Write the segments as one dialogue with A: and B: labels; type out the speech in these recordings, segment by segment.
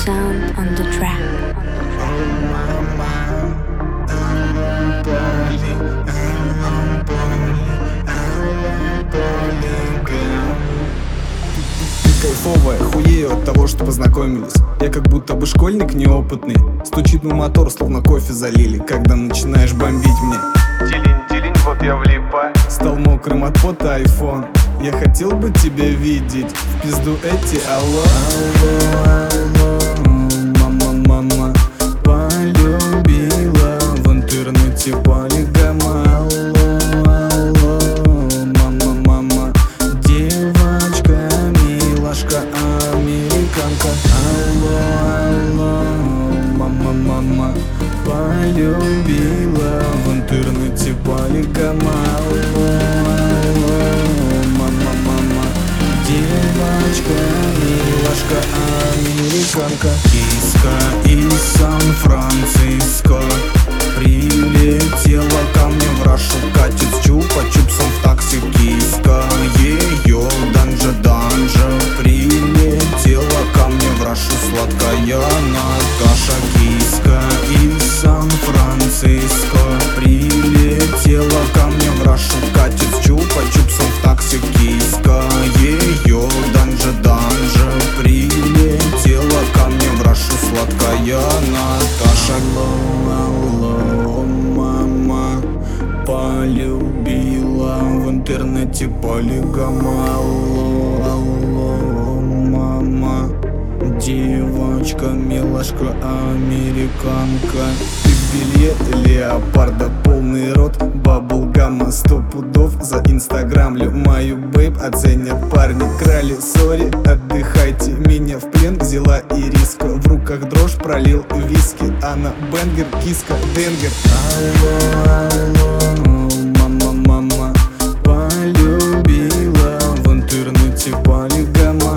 A: sound on the track.
B: Кайфовая, хуею от того, что познакомились. Я как будто бы школьник неопытный. Стучит мой мотор, словно кофе залили, когда начинаешь бомбить мне.
C: Тилинь, вот я влипаю.
B: Стал мокрым от пота айфон. Я хотел бы тебя видеть. В пизду эти алло. Мама полюбила в интернете полигама. Мама, девочка, милашка, американка. Алло, мама полюбила в интернете полигама. Девочка, милашка, американка. Киска из Сан-Франциско прилетела ко мне в Рашу. Катит с чупа-чупсом в такси. Киска, ее данжа прилетела ко мне в Рашу. Сладкая Наташа. Киска из Сан-Франциско прилетела ко мне в Рашу. Катит с чупа-чупсом в такси. Киска, ее данжа прилетела ко мне в Рашу. Сладкая Наташа. Алло, мама полюбила в интернете полигама. Алло, мама, девочка, милашка, американка. Ты в белье леопарда, полный рот баблгама. 100 пудов за инстаграмлю мою бейб оценят парни. Крали, сори, отдыхайте, меня в плен взяла ириска. В руках дрожь, пролил виски, она бенгер, киска, денгер. Алло, мама полюбила в интернете полигама.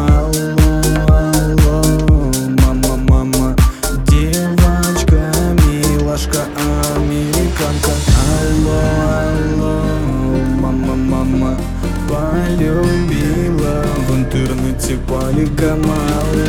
B: Мама, девочка, милашка, американка. Алло, мама полюбила в интернете полигама.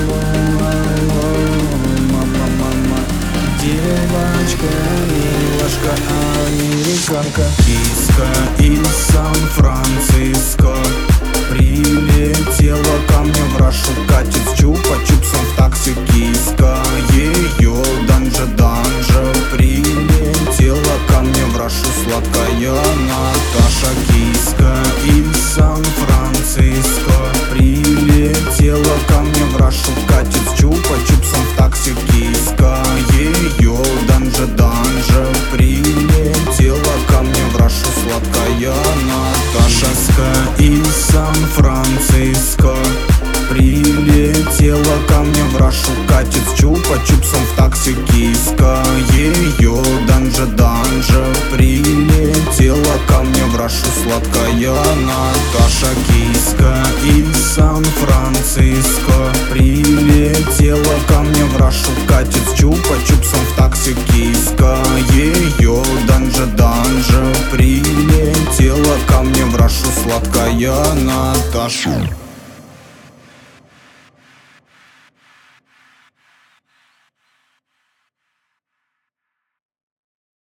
B: Мама, девочка, милашка, американка. Киска из Сан-Франциско прилетела ко мне в Рашу. Катит с чупа-чупсом в такси. Киска, ее данжа прилетела ко мне в Рашу. Сладкая Наташа. Киска из Сан-Франциско прилетела ко мне в Рашу. Катит с чупа-чупсом в такси. Киска, ее данжа прилетела ко мне в Рашу. Сладкая Наташа. Из Сан-Франциско прилетела ко мне в Рашу. Катит с чупа-чупсом в такси. Киска, ее данжа прилетела ко мне в Рашу. Сладкая Наташа. Киска из Сан-Франциско прилетела ко мне в Рашу. Катит с чупа-чупсом в такси. Киска, ее данжа прилетела ко мне в Рашу. Сладкая Наташа.